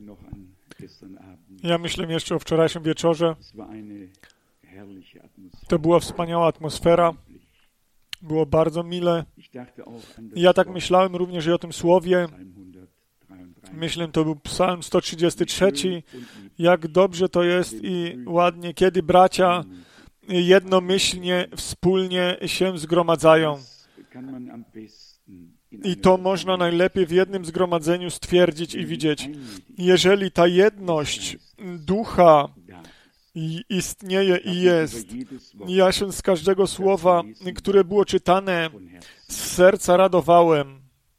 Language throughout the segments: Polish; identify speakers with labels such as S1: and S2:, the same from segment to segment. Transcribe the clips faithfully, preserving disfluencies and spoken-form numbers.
S1: Ja myślę jeszcze o wczorajszym wieczorze. To była wspaniała atmosfera. Było bardzo mile. Ja tak myślałem również i o tym słowie. Myślę, to był Psalm sto trzydziesty trzeci. Jak dobrze to jest i ładnie, kiedy bracia jednomyślnie, wspólnie się zgromadzają. I to można najlepiej w jednym zgromadzeniu stwierdzić i widzieć. Jeżeli ta jedność ducha istnieje i jest, ja się z każdego słowa, które było czytane, z serca radowałem.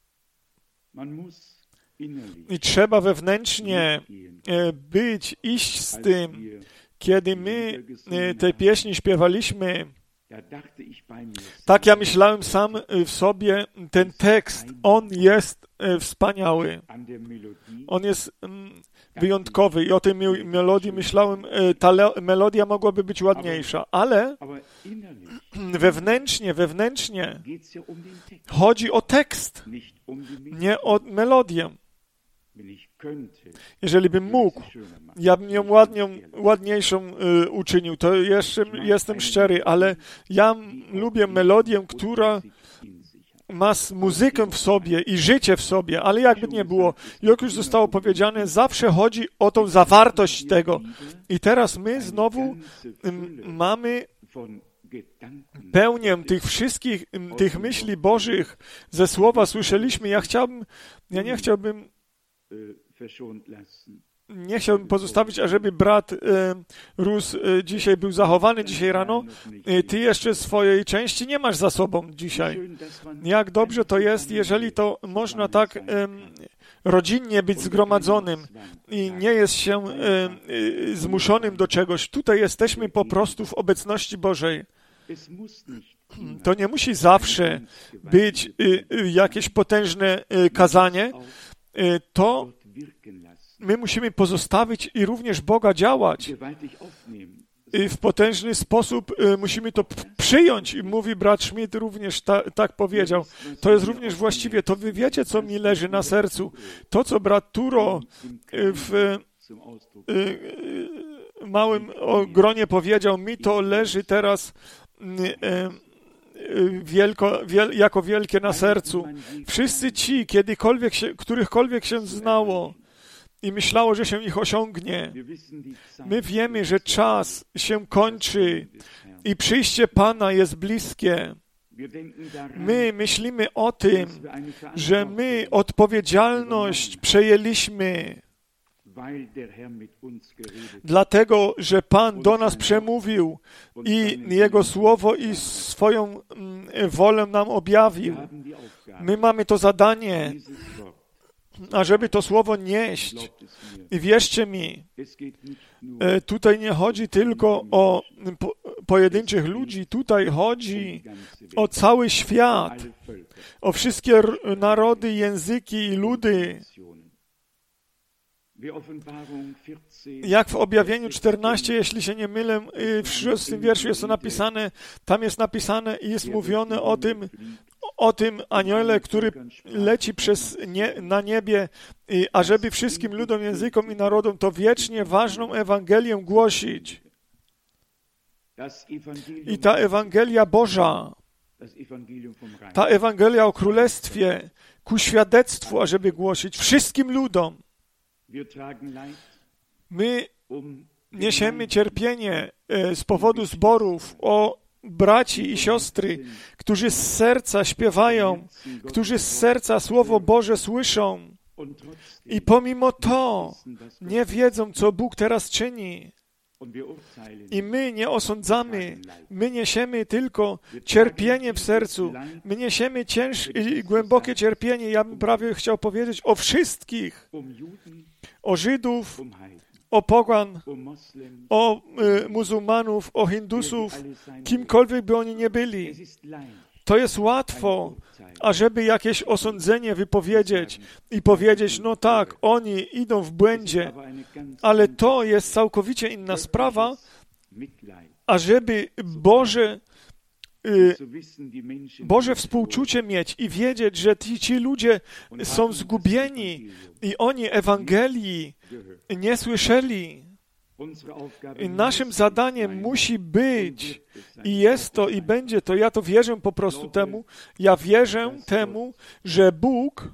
S1: I trzeba wewnętrznie być, iść z tym. Kiedy my te pieśni śpiewaliśmy, tak ja myślałem sam w sobie, ten tekst, on jest wspaniały. On jest wyjątkowy i o tej melodii myślałem, ta melodia mogłaby być ładniejsza, ale wewnętrznie, wewnętrznie chodzi o tekst, nie o melodię. Jeżeli bym mógł, ja bym ją ładnią, ładniejszą y, uczynił. To jeszcze jestem szczery, ale ja lubię melodię, która ma muzykę w sobie i życie w sobie, ale jakby nie było, jak już zostało powiedziane, zawsze chodzi o tą zawartość tego. I teraz my znowu m, mamy pełnię tych wszystkich, m, tych myśli Bożych ze słowa słyszeliśmy. Ja chciałbym, ja nie chciałbym Nie chciałbym pozostawić, ażeby brat e, Rus e, dzisiaj był zachowany, dzisiaj rano. E, ty jeszcze swojej części nie masz za sobą dzisiaj. Jak dobrze to jest, jeżeli to można tak e, rodzinnie być zgromadzonym i nie jest się e, e, zmuszonym do czegoś. Tutaj jesteśmy po prostu w obecności Bożej. To nie musi zawsze być e, e, jakieś potężne e, kazanie. E, to my musimy pozostawić i również Boga działać. I w potężny sposób y, musimy to p- przyjąć. I mówi brat Schmidt również ta, tak powiedział. To jest również właściwie, to wy wiecie, co mi leży na sercu. To, co brat Turo y, w y, y, małym gronie powiedział, mi to leży teraz y, y, Wielko, wiel, jako wielkie na sercu. Wszyscy ci, kiedykolwiek się, którychkolwiek się znało i myślało, że się ich osiągnie, my wiemy, że czas się kończy i przyjście Pana jest bliskie. My myślimy o tym, że my odpowiedzialność przejęliśmy, dlatego, że Pan do nas przemówił i Jego Słowo i swoją wolę nam objawił. My mamy to zadanie, ażeby to Słowo nieść. I wierzcie mi, tutaj nie chodzi tylko o po, pojedynczych ludzi, tutaj chodzi o cały świat, o wszystkie narody, języki i ludy. Jak w Objawieniu czternaście, jeśli się nie mylę, w szóstym wierszu jest to napisane, tam jest napisane i jest mówione o tym, o tym aniele, który leci przez nie, na niebie, i, ażeby wszystkim ludom, językom i narodom to wiecznie ważną Ewangelię głosić. I ta Ewangelia Boża, ta Ewangelia o Królestwie, ku świadectwu, ażeby głosić wszystkim ludom. My niesiemy cierpienie z powodu zborów o braci i siostry, którzy z serca śpiewają, którzy z serca Słowo Boże słyszą i pomimo to nie wiedzą, co Bóg teraz czyni. I my nie osądzamy, my niesiemy tylko cierpienie w sercu, my niesiemy ciężkie i głębokie cierpienie, ja bym prawie chciał powiedzieć o wszystkich, o Żydów, o pogan, o y, muzułmanów, o Hindusów, kimkolwiek by oni nie byli. To jest łatwo, ażeby jakieś osądzenie wypowiedzieć i powiedzieć, no tak, oni idą w błędzie, ale to jest całkowicie inna sprawa, ażeby Boże Boże współczucie mieć i wiedzieć, że ci, ci ludzie są zgubieni i oni Ewangelii nie słyszeli. I naszym zadaniem musi być, i jest to, i będzie to, ja to wierzę po prostu temu, ja wierzę temu, że Bóg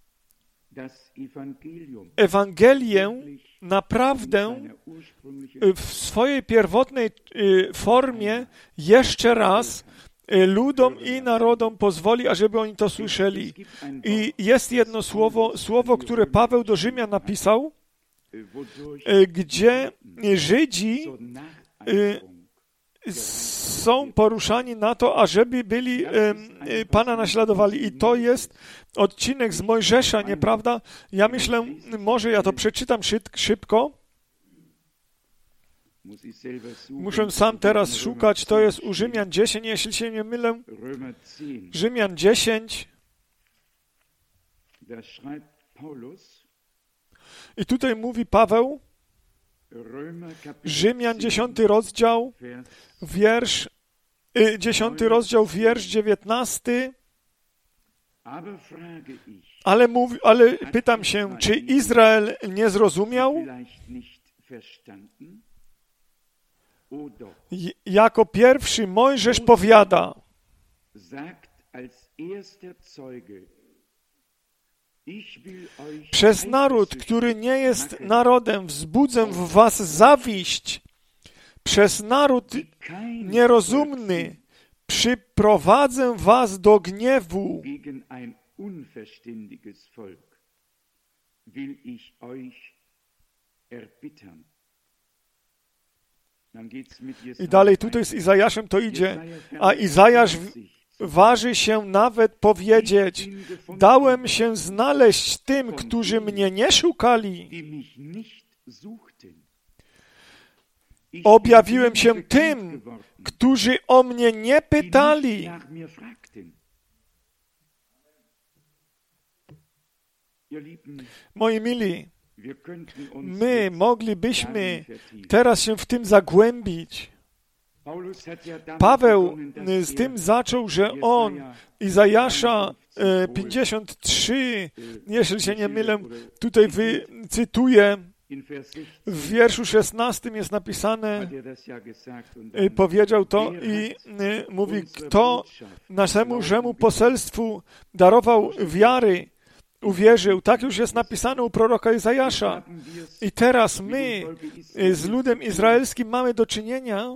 S1: Ewangelię naprawdę w swojej pierwotnej formie jeszcze raz ludom i narodom pozwoli, ażeby oni to słyszeli. I jest jedno słowo, słowo, które Paweł do Rzymian napisał, gdzie Żydzi są poruszani na to, ażeby byli Pana naśladowali. I to jest odcinek z Mojżesza, nieprawda? Ja myślę, może ja to przeczytam szybko. Muszę sam teraz szukać. To jest u Rzymian dziesięć, jeśli się nie mylę. Rzymian dziesięć. I tutaj mówi Paweł, Rzymian dziesiąty rozdział, wiersz, y, dziesiąty rozdział, wiersz dziewiętnasty. Ale, mówi, ale pytam się, czy Izrael nie zrozumiał? Jako pierwszy Mojżesz powiada, przez naród, który nie jest narodem, wzbudzę w was zawiść. Przez naród nierozumny przyprowadzę was do gniewu. I dalej tutaj z Izajaszem to idzie, a Izajasz waży się nawet powiedzieć, dałem się znaleźć tym, którzy mnie nie szukali. Objawiłem się tym, którzy o mnie nie pytali. Moi mili, my moglibyśmy teraz się w tym zagłębić. Paweł z tym zaczął, że on Izajasza pięćdziesiąt trzy, jeśli się nie mylę, tutaj wycytuję, w wierszu szesnastym jest napisane, powiedział to i mówi, kto naszemu Żemu poselstwu darował wiary, uwierzył. Tak już jest napisane u proroka Izajasza. I teraz my z ludem izraelskim mamy do czynienia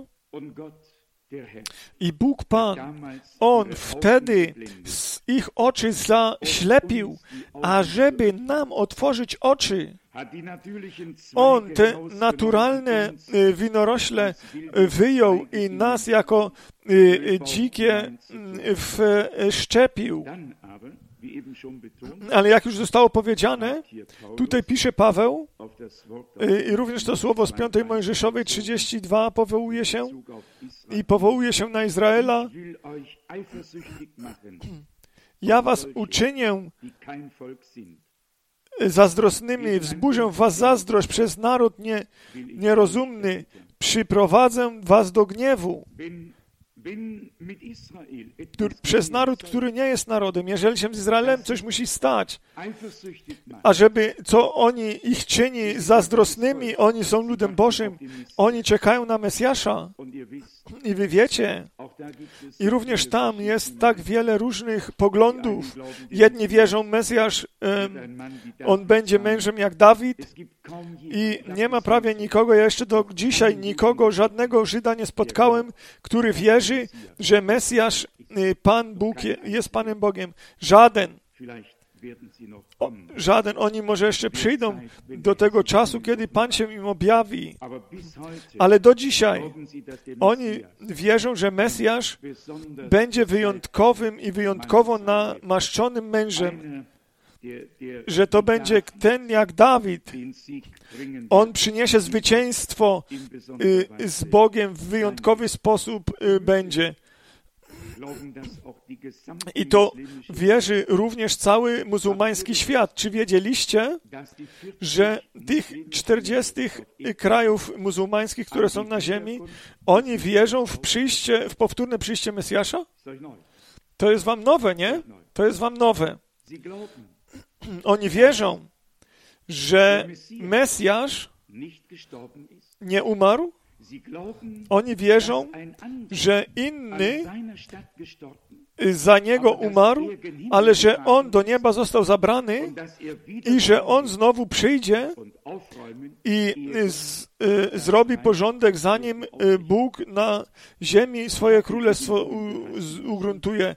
S1: i Bóg Pan, On wtedy z ich oczy zaślepił, ażeby nam otworzyć oczy. On te naturalne winorośle wyjął i nas jako dzikie wszczepił. Ale jak już zostało powiedziane, tutaj pisze Paweł, i również to słowo z piątej Mojżeszowej trzydzieści dwa powołuje się i powołuje się na Izraela. Ja was uczynię zazdrosnymi, wzburzę w was zazdrość przez naród nie, nierozumny, przyprowadzę was do gniewu. Który, przez naród, który nie jest narodem. Jeżeli się z Izraelem coś musi stać, a żeby, co oni ich czyni zazdrosnymi, oni są ludem Bożym, oni czekają na Mesjasza. I wy wiecie, i również tam jest tak wiele różnych poglądów. Jedni wierzą, Mesjasz, on będzie mężem jak Dawid i nie ma prawie nikogo, ja jeszcze do dzisiaj nikogo, żadnego Żyda nie spotkałem, który wierzy, że Mesjasz, Pan Bóg jest Panem Bogiem. Żaden. O, żaden. Oni może jeszcze przyjdą do tego czasu, kiedy Pan się im objawi. Ale do dzisiaj oni wierzą, że Mesjasz będzie wyjątkowym i wyjątkowo namaszczonym mężem. Że to będzie ten jak Dawid. On przyniesie zwycięstwo z Bogiem w wyjątkowy sposób będzie. I to wierzy również cały muzułmański świat. Czy wiedzieliście, że tych czterdziestu krajów muzułmańskich, które są na ziemi, oni wierzą w przyjście, w powtórne przyjście Mesjasza? To jest wam nowe, nie? To jest wam nowe. Oni wierzą, że Mesjasz nie umarł. Oni wierzą, że inny za niego umarł, ale że on do nieba został zabrany i że on znowu przyjdzie i z, y, zrobi porządek, zanim Bóg na ziemi swoje królestwo u, z, ugruntuje.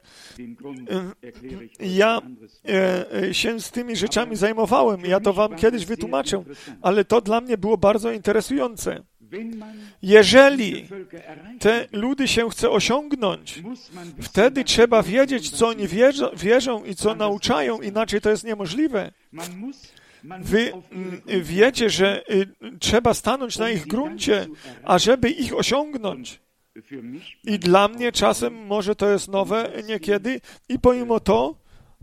S1: Ja y, się z tymi rzeczami zajmowałem, ja to wam kiedyś wytłumaczę, ale to dla mnie było bardzo interesujące. Jeżeli te ludy się chce osiągnąć, wtedy trzeba wiedzieć, co oni wierzą, wierzą i co nauczają, inaczej to jest niemożliwe. Wy wiecie, że trzeba stanąć na ich gruncie, ażeby ich osiągnąć. I dla mnie czasem może to jest nowe niekiedy i pomimo to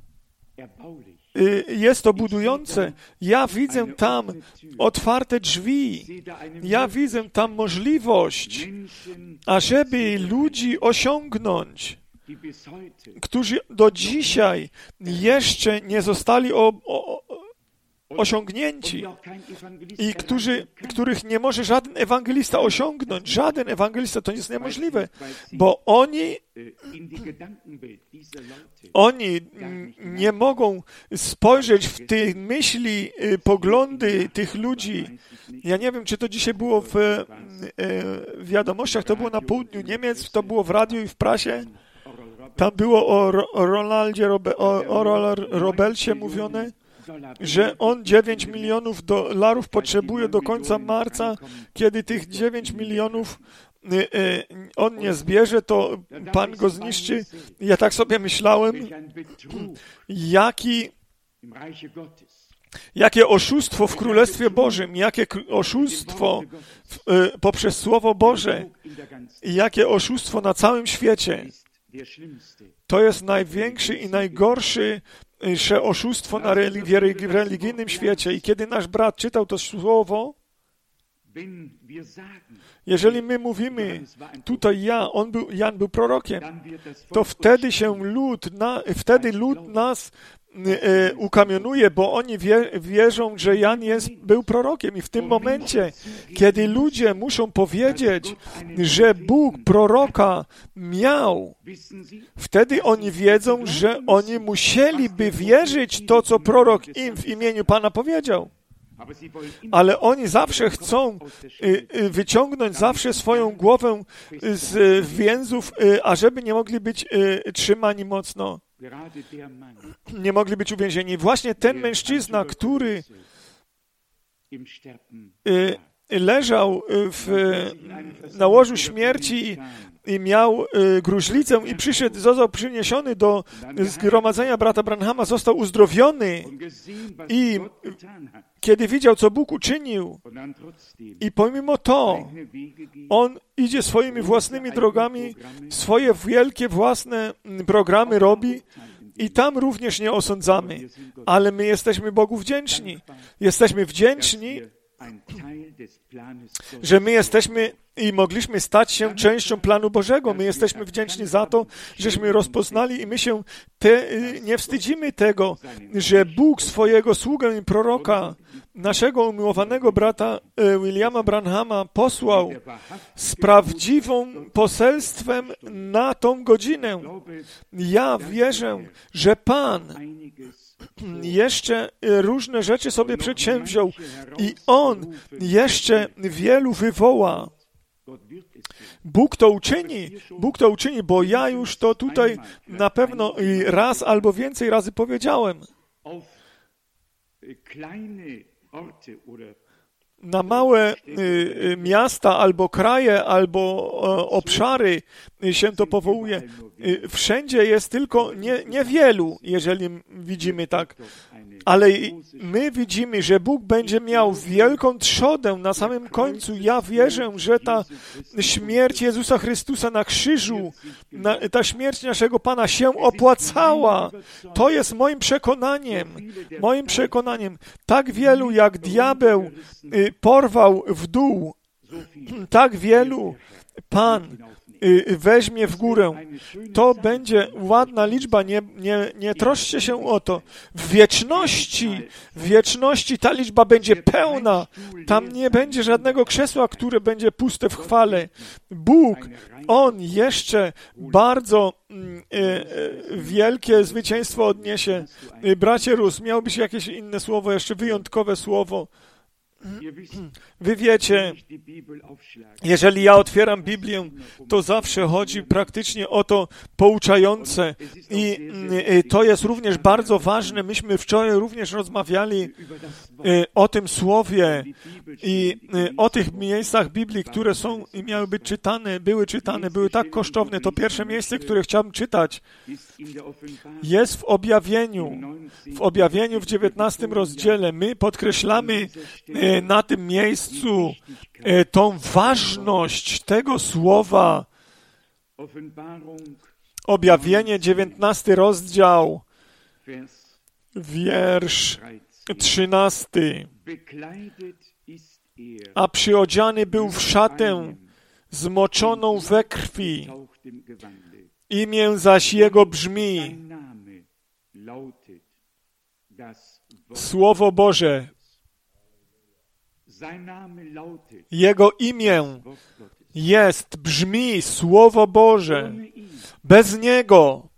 S1: jest to budujące. Ja widzę tam otwarte drzwi. Ja widzę tam możliwość, ażeby ludzi osiągnąć, którzy do dzisiaj jeszcze nie zostali o, o, osiągnięci i którzy, których nie może żaden ewangelista osiągnąć. Żaden ewangelista, to jest niemożliwe, bo oni Oni nie mogą spojrzeć w te myśli, poglądy tych ludzi. Ja nie wiem, czy to dzisiaj było w, w wiadomościach, to było na południu Niemiec, to było w radiu i w prasie. Tam było o, o Ronaldzie, Robe, o, o Robelcie mówione, że on dziewięć milionów dolarów potrzebuje do końca marca, kiedy tych dziewięć milionów on nie zbierze, to Pan go zniszczy. Ja tak sobie myślałem, jaki, jakie oszustwo w Królestwie Bożym, jakie oszustwo w, poprzez Słowo Boże i jakie oszustwo na całym świecie. To jest największy i najgorszy oszustwo na religi- w religijnym świecie. I kiedy nasz brat czytał to słowo, jeżeli my mówimy, tutaj ja, on był, Jan był prorokiem, to wtedy się lud, na, wtedy lud nas e, ukamionuje, bo oni wie, wierzą, że Jan jest, był prorokiem. I w tym momencie, kiedy ludzie muszą powiedzieć, że Bóg proroka miał, wtedy oni wiedzą, że oni musieliby wierzyć to, co prorok im w imieniu Pana powiedział. Ale oni zawsze chcą wyciągnąć zawsze swoją głowę z więzów, ażeby nie mogli być trzymani mocno, nie mogli być uwięzieni. Właśnie ten mężczyzna, który leżał w, na łożu śmierci i miał gruźlicę i przyszedł, został przyniesiony do zgromadzenia brata Branhama, został uzdrowiony i kiedy widział, co Bóg uczynił i pomimo to on idzie swoimi własnymi drogami, swoje wielkie własne programy robi i tam również nie osądzamy, ale my jesteśmy Bogu wdzięczni. Jesteśmy wdzięczni, że my jesteśmy i mogliśmy stać się częścią planu Bożego. My jesteśmy wdzięczni za to, żeśmy rozpoznali i my się te, nie wstydzimy tego, że Bóg swojego sługę i proroka, naszego umiłowanego brata Williama Branhama posłał z prawdziwym poselstwem na tą godzinę. Ja wierzę, że Pan jeszcze różne rzeczy sobie przedsięwziął i On jeszcze wielu wywoła. Bóg to uczyni, Bóg to uczyni, bo ja już to tutaj na pewno raz albo więcej razy powiedziałem. Na małe y, miasta, albo kraje, albo o, obszary się to powołuje. Wszędzie jest tylko nie, niewielu, jeżeli widzimy tak. Ale my widzimy, że Bóg będzie miał wielką trzodę na samym końcu. Ja wierzę, że ta śmierć Jezusa Chrystusa na krzyżu, na, ta śmierć naszego Pana się opłacała. To jest moim przekonaniem. Moim przekonaniem. Tak wielu, jak diabeł porwał w dół, tak wielu Pan weźmie w górę. To będzie ładna liczba, nie, nie, nie troszcie się o to. W wieczności, w wieczności ta liczba będzie pełna. Tam nie będzie żadnego krzesła, które będzie puste w chwale. Bóg, On jeszcze bardzo e, e, wielkie zwycięstwo odniesie. Bracie Rus, miało być jakieś inne słowo, jeszcze wyjątkowe słowo. Wy wiecie, jeżeli ja otwieram Biblię, to zawsze chodzi praktycznie o to pouczające i to jest również bardzo ważne. Myśmy wczoraj również rozmawiali o tym słowie i o tych miejscach Biblii, które są i miały być czytane, były czytane, były tak kosztowne. To pierwsze miejsce, które chciałbym czytać, jest w objawieniu. W objawieniu w dziewiętnastym rozdziale my podkreślamy na tym miejscu tą ważność tego słowa. Objawienie, dziewiętnasty rozdział, wiersz trzynasty. A przyodziany był w szatę zmoczoną we krwi. Imię zaś jego brzmi Słowo Boże. Jego imię jest, brzmi Słowo Boże. Bez Niego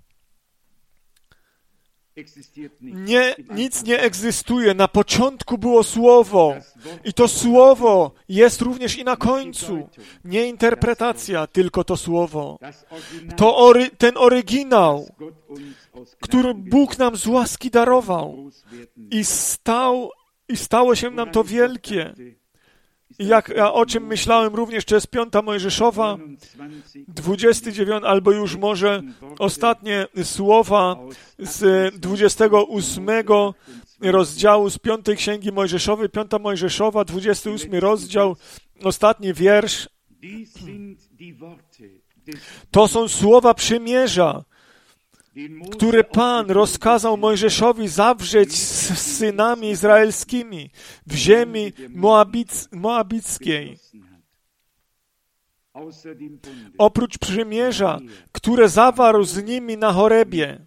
S1: nie, nic nie egzystuje. Na początku było Słowo i to Słowo jest również i na końcu. Nie interpretacja, tylko to Słowo. To ory, ten oryginał, który Bóg nam z łaski darował i stał I stało się nam to wielkie. I jak ja o czym myślałem również, to jest piąta Mojżeszowa, dwudziesty dziewiąty, albo już może ostatnie słowa z dwudziestego ósmego rozdziału z piątej Księgi Mojżeszowej, piąta Mojżeszowa, dwudziesty ósmy rozdział, ostatni wiersz. To są słowa przymierza, które Pan rozkazał Mojżeszowi zawrzeć z synami izraelskimi w ziemi Moabic, moabickiej. Oprócz przymierza, które zawarł z nimi na Horebie.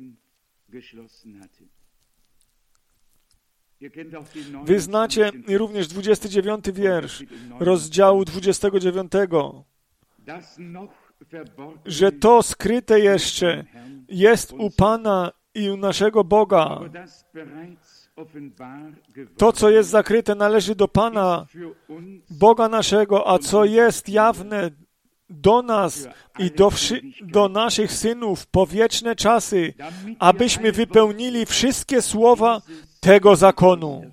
S1: Wy znacie również dwudziesty dziewiąty wiersz rozdziału dwudziestego dziewiątego. Że to skryte jeszcze jest u Pana i u naszego Boga. To, co jest zakryte, należy do Pana, Boga naszego, a co jest jawne do nas i do, wszy- do naszych synów po wieczne czasy, abyśmy wypełnili wszystkie słowa tego zakonu.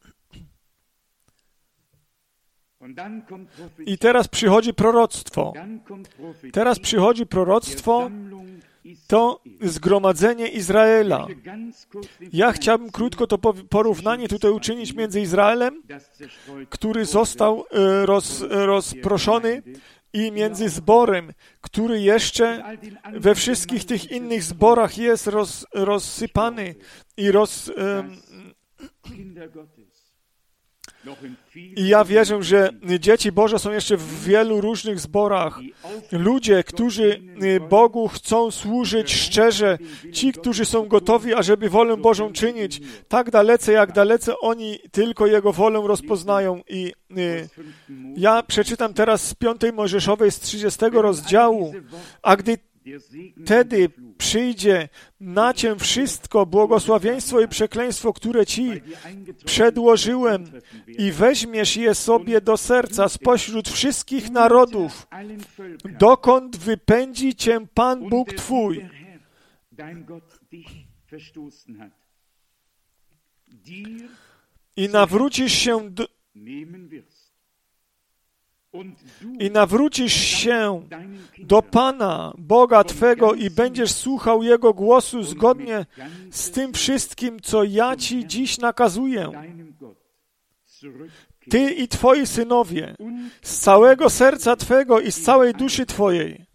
S1: I teraz przychodzi proroctwo. Teraz przychodzi proroctwo, to zgromadzenie Izraela. Ja chciałbym krótko to porównanie tutaj uczynić między Izraelem, który został roz, rozproszony, i między zborem, który jeszcze we wszystkich tych innych zborach jest roz, rozsypany i roz... Um, I ja wierzę, że dzieci Boże są jeszcze w wielu różnych zborach. Ludzie, którzy Bogu chcą służyć szczerze, ci, którzy są gotowi, ażeby wolę Bożą czynić, tak dalece, jak dalece oni tylko Jego wolę rozpoznają. I ja przeczytam teraz z piątej Mojżeszowej, z trzydziestego rozdziału, a gdy wtedy przyjdzie na Cię wszystko błogosławieństwo i przekleństwo, które Ci przedłożyłem i weźmiesz je sobie do serca spośród wszystkich narodów, dokąd wypędzi Cię Pan Bóg Twój. I nawrócisz się do... i nawrócisz się do Pana, Boga Twego i będziesz słuchał Jego głosu zgodnie z tym wszystkim, co ja Ci dziś nakazuję, Ty i Twoi synowie, z całego serca Twego i z całej duszy Twojej,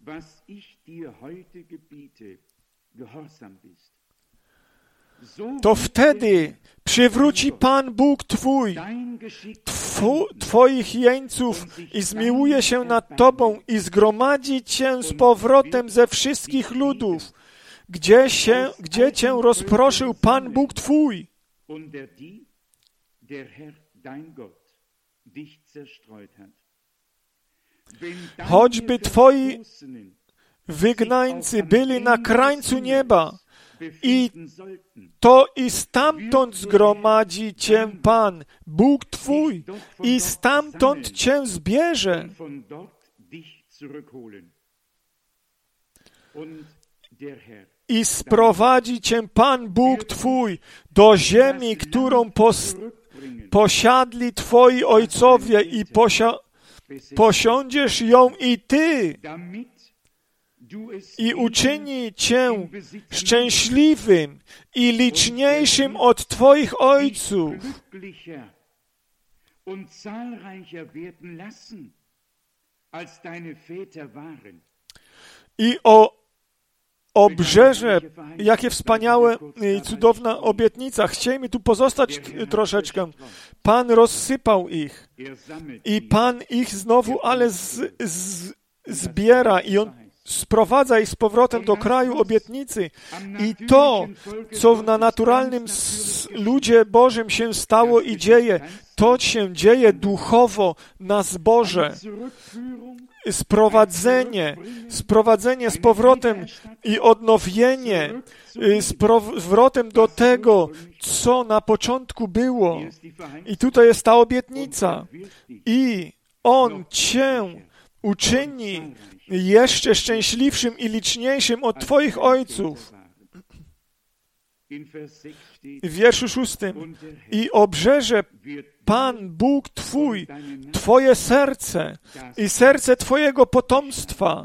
S1: to wtedy przywróci Pan Bóg Twój twu, Twoich jeńców i zmiłuje się nad Tobą i zgromadzi Cię z powrotem ze wszystkich ludów, gdzie, się, gdzie Cię rozproszył Pan Bóg Twój. Choćby Twoi wygnańcy byli na krańcu nieba, i to i stamtąd zgromadzi Cię Pan, Bóg Twój, i stamtąd Cię zbierze. I sprowadzi Cię Pan, Bóg Twój, do ziemi, którą pos, posiadli Twoi ojcowie i posia, posiądziesz ją i Ty. I uczyni Cię szczęśliwym i liczniejszym od Twoich ojców. I o obrzeże, jakie wspaniałe i cudowna obietnica. Chcielibyśmy tu pozostać troszeczkę. Pan rozsypał ich i Pan ich znowu, ale z, z, zbiera i On sprowadza ich z powrotem do kraju obietnicy. I to, co na naturalnym ludzie Bożym się stało i dzieje, to się dzieje duchowo na zborze. Sprowadzenie, sprowadzenie z powrotem i odnowienie, z powrotem do tego, co na początku było. I tutaj jest ta obietnica. I On Cię uczyni jeszcze szczęśliwszym i liczniejszym od Twoich ojców. W wierszu szóstym. I obrzeże Pan Bóg Twój, Twoje serce i serce Twojego potomstwa,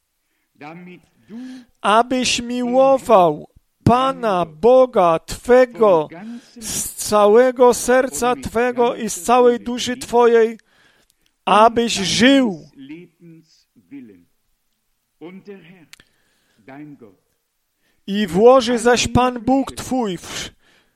S1: abyś miłował Pana Boga Twego z całego serca Twego i z całej duszy Twojej, abyś żył. I włoży zaś Pan Bóg Twój w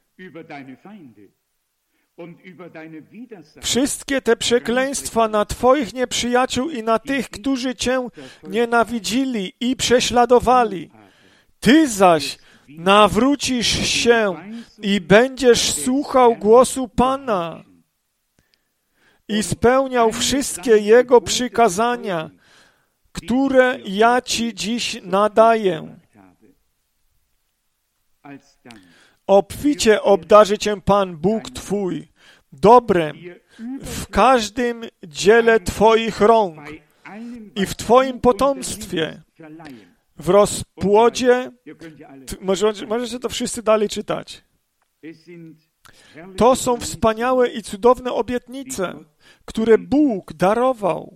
S1: wszystkie te przekleństwa na Twoich nieprzyjaciół i na tych, którzy Cię nienawidzili i prześladowali. Ty zaś nawrócisz się i będziesz słuchał głosu Pana i spełniał wszystkie Jego przykazania, które ja Ci dziś nadaję. Obficie obdarzy Cię Pan Bóg Twój dobrem w każdym dziele Twoich rąk i w Twoim potomstwie, w rozpłodzie. Może, możecie to wszyscy dalej czytać. To są wspaniałe i cudowne obietnice, które Bóg darował.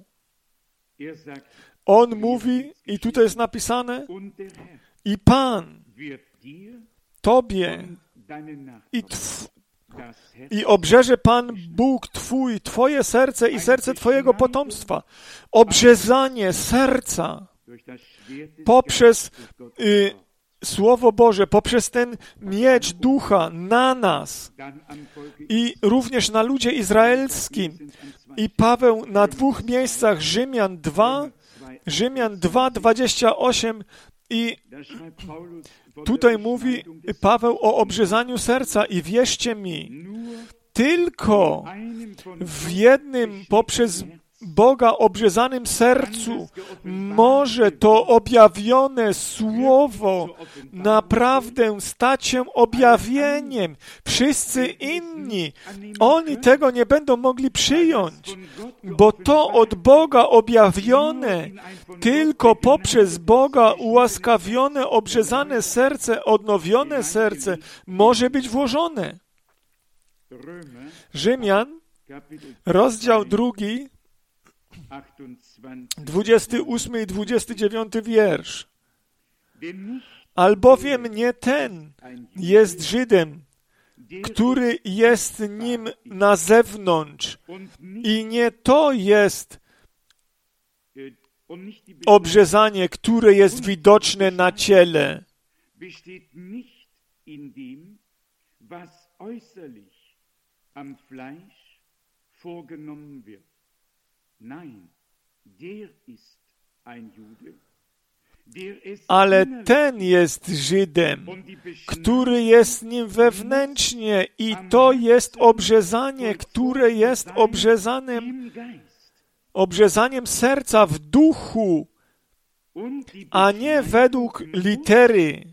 S1: On mówi, i tutaj jest napisane, i Pan Tobie i, tw- i obrzeże Pan Bóg Twój, Twoje serce i serce Twojego potomstwa. Obrzezanie serca poprzez y, Słowo Boże, poprzez ten miecz ducha na nas i również na ludzie izraelskim. I Paweł na dwóch miejscach, Rzymian dwa, Rzymian dwa, dwadzieścia osiem i tutaj mówi Paweł o obrzezaniu serca i wierzcie mi, tylko w jednym poprzez Boga obrzezanym sercu może to objawione Słowo naprawdę stać się objawieniem. Wszyscy inni, oni tego nie będą mogli przyjąć, bo to od Boga objawione, tylko poprzez Boga ułaskawione, obrzezane serce, odnowione serce może być włożone. Rzymian, rozdział drugi, dwudziesty ósmy i dwudziesty dziewiąty wiersz. Albowiem nie ten jest Żydem, który jest nim na zewnątrz, i nie to jest obrzezanie, które jest widoczne na ciele. Ale ten jest Żydem, który jest nim wewnętrznie, i to jest obrzezanie, które jest obrzezanym, obrzezaniem serca w duchu, a nie według litery.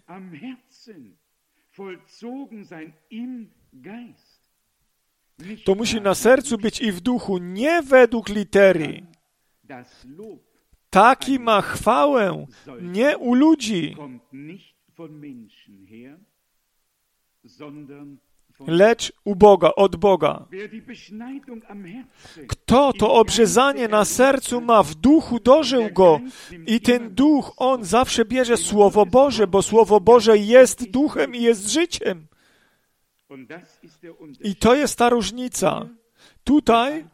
S1: To musi na sercu być i w duchu, nie według litery. Taki ma chwałę nie u ludzi, lecz u Boga, od Boga. Kto to obrzezanie na sercu ma w duchu, dożył go, i ten duch, on zawsze bierze Słowo Boże, bo Słowo Boże jest duchem i jest życiem. I to jest ta różnica. Tutaj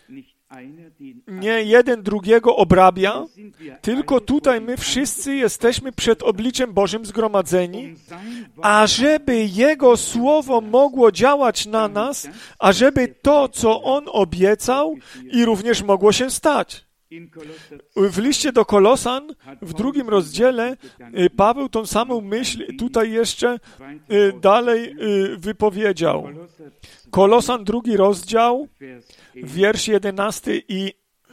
S1: nie jeden drugiego obrabia, tylko tutaj my wszyscy jesteśmy przed obliczem Bożym zgromadzeni, ażeby Jego Słowo mogło działać na nas, ażeby to, co On obiecał, i również mogło się stać. W liście do Kolosan, w drugim rozdziale, Paweł tą samą myśl tutaj jeszcze dalej wypowiedział. Kolosan, drugi rozdział, wiersz jedenasty, i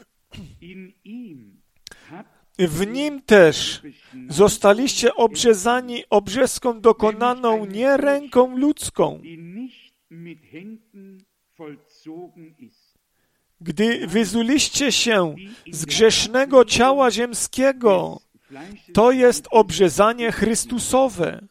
S1: w nim też zostaliście obrzezani obrzezką dokonaną nie ręką ludzką, gdy wyzuliście się z grzesznego ciała ziemskiego. To jest obrzezanie Chrystusowe.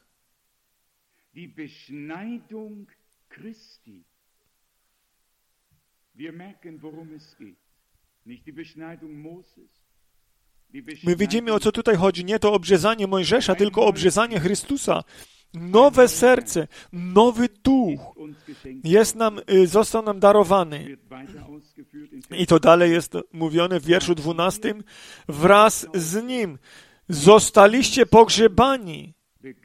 S1: My widzimy, o co tutaj chodzi. Nie to obrzezanie Mojżesza, tylko obrzezanie Chrystusa. Nowe serce, nowy duch jest nam, został nam darowany. I to dalej jest mówione w wierszu dwunastym. Wraz z Nim zostaliście pogrzebani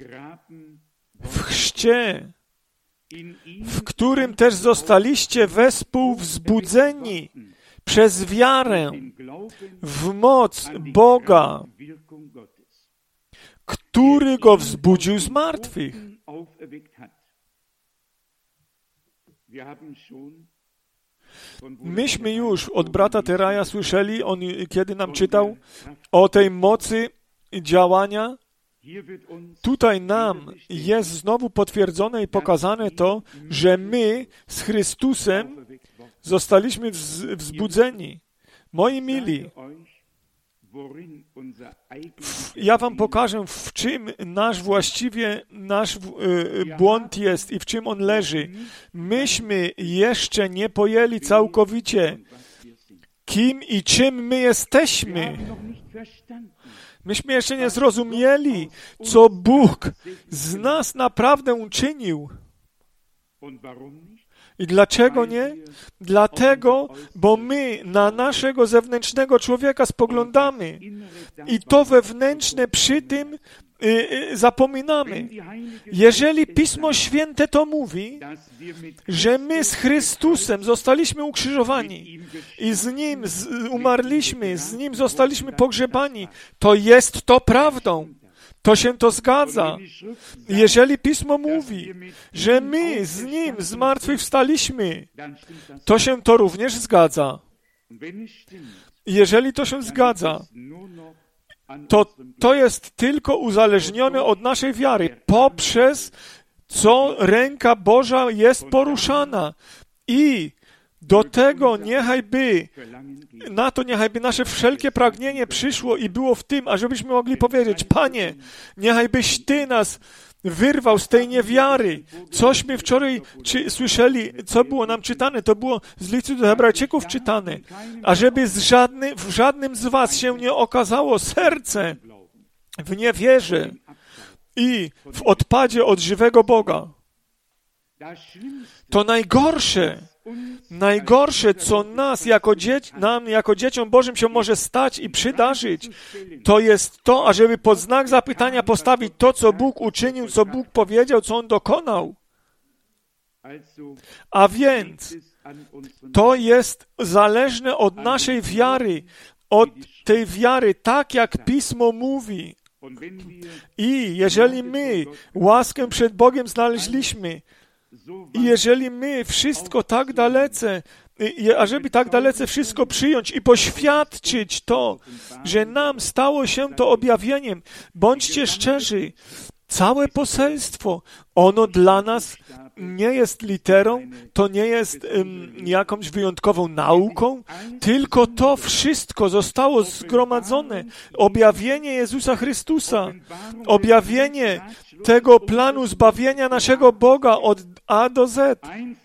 S1: w chrzcie, w którym też zostaliście wespół wzbudzeni przez wiarę w moc Boga, który Go wzbudził z martwych. Myśmy już od brata Teraja słyszeli, on kiedy nam czytał o tej mocy działania. Tutaj nam jest znowu potwierdzone i pokazane to, że my z Chrystusem zostaliśmy wzbudzeni. Moi mili, w, ja wam pokażę, w czym nasz właściwie, nasz y, błąd jest i w czym on leży. Myśmy jeszcze nie pojęli całkowicie, kim i czym my jesteśmy. Myśmy jeszcze nie zrozumieli, co Bóg z nas naprawdę uczynił. I dlaczego nie? Dlatego, bo my na naszego zewnętrznego człowieka spoglądamy i to wewnętrzne przy tym y, y, zapominamy. Jeżeli Pismo Święte to mówi, że my z Chrystusem zostaliśmy ukrzyżowani i z Nim z, umarliśmy, z Nim zostaliśmy pogrzebani, to jest to prawdą. To się to zgadza. Jeżeli Pismo mówi, że my z Nim zmartwychwstaliśmy, to się to również zgadza. Jeżeli to się zgadza, to to jest tylko uzależnione od naszej wiary, poprzez co ręka Boża jest poruszana. I do tego niechaj by, na to niechaj by nasze wszelkie pragnienie przyszło i było w tym, ażebyśmy mogli powiedzieć: Panie, niechaj byś Ty nas wyrwał z tej niewiary. Cośmy wczoraj czy, słyszeli, co było nam czytane, to było z listu do Hebrajczyków czytane. A żeby z żadny, w żadnym z was się nie okazało serce w niewierze i w odpadzie od żywego Boga. To najgorsze, najgorsze, co nas jako dzieci, nam jako dzieciom Bożym się może stać i przydarzyć, to jest to, ażeby pod znak zapytania postawić to, co Bóg uczynił, co Bóg powiedział, co On dokonał. A więc to jest zależne od naszej wiary, od tej wiary, tak jak Pismo mówi. I jeżeli my łaskę przed Bogiem znaleźliśmy, i jeżeli my wszystko tak dalece, ażeby tak dalece wszystko przyjąć i poświadczyć to, że nam stało się to objawieniem, bądźcie szczerzy, całe poselstwo, ono dla nas nie jest literą, to nie jest um, jakąś wyjątkową nauką, tylko to wszystko zostało zgromadzone. Objawienie Jezusa Chrystusa, objawienie tego planu zbawienia naszego Boga od A do Z,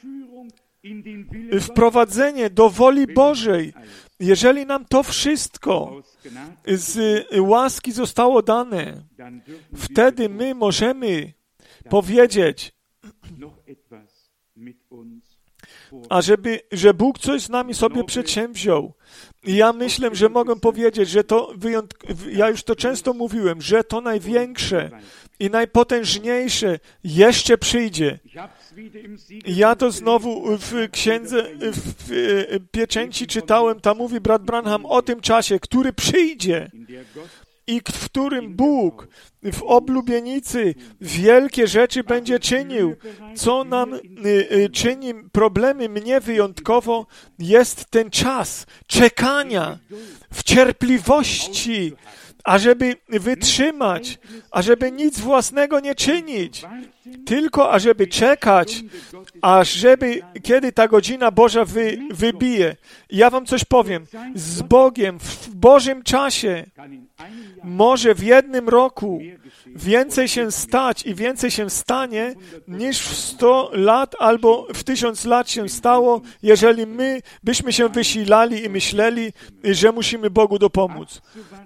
S1: wprowadzenie do woli Bożej. Jeżeli nam to wszystko z łaski zostało dane, wtedy my możemy powiedzieć, a żeby, że Bóg coś z nami sobie przedsięwziął. I ja myślę, że mogę powiedzieć, że to wyjątk... ja już to często mówiłem, że to największe i najpotężniejsze jeszcze przyjdzie. Ja to znowu w księdze, w pieczęci czytałem, tam mówi brat Branham o tym czasie, który przyjdzie i w którym Bóg w oblubienicy wielkie rzeczy będzie czynił. Co nam y, y, czyni problemy mnie wyjątkowo, jest ten czas czekania w cierpliwości, ażeby wytrzymać, ażeby nic własnego nie czynić, tylko ażeby czekać, ażeby, kiedy ta godzina Boża wy, wybije. Ja wam coś powiem. Z Bogiem w Bożym czasie może w jednym roku więcej się stać i więcej się stanie, niż w sto lat albo w tysiąc lat się stało, jeżeli my byśmy się wysilali i myśleli, że musimy Bogu dopomóc.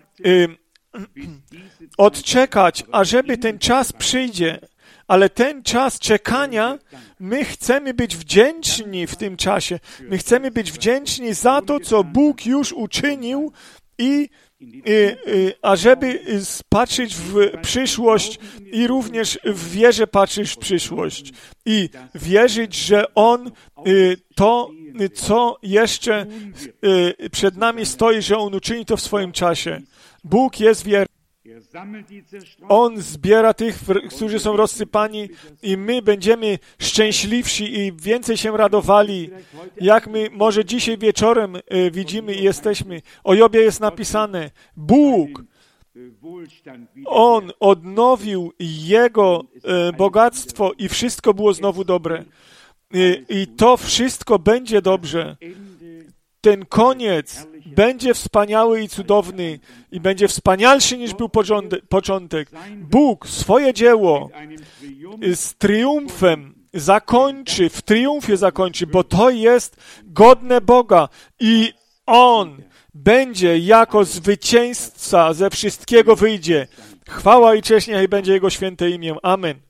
S1: Odczekać, ażeby ten czas przyjdzie, ale ten czas czekania, my chcemy być wdzięczni w tym czasie. My chcemy być wdzięczni za to, co Bóg już uczynił i I, i, ażeby patrzeć w przyszłość i również w wierze patrzeć w przyszłość i wierzyć, że On to, co jeszcze przed nami stoi, że On uczyni to w swoim czasie. Bóg jest wierny. On zbiera tych, którzy są rozsypani i my będziemy szczęśliwsi i więcej się radowali, jak my może dzisiaj wieczorem widzimy i jesteśmy. O Jobie jest napisane, Bóg, On odnowił Jego bogactwo i wszystko było znowu dobre. I, i to wszystko będzie dobrze. Ten koniec będzie wspaniały i cudowny i będzie wspanialszy niż był początek. Bóg swoje dzieło z triumfem zakończy, w triumfie zakończy, bo to jest godne Boga i On będzie jako zwycięzca ze wszystkiego wyjdzie. Chwała i cześć niech będzie Jego święte imię. Amen.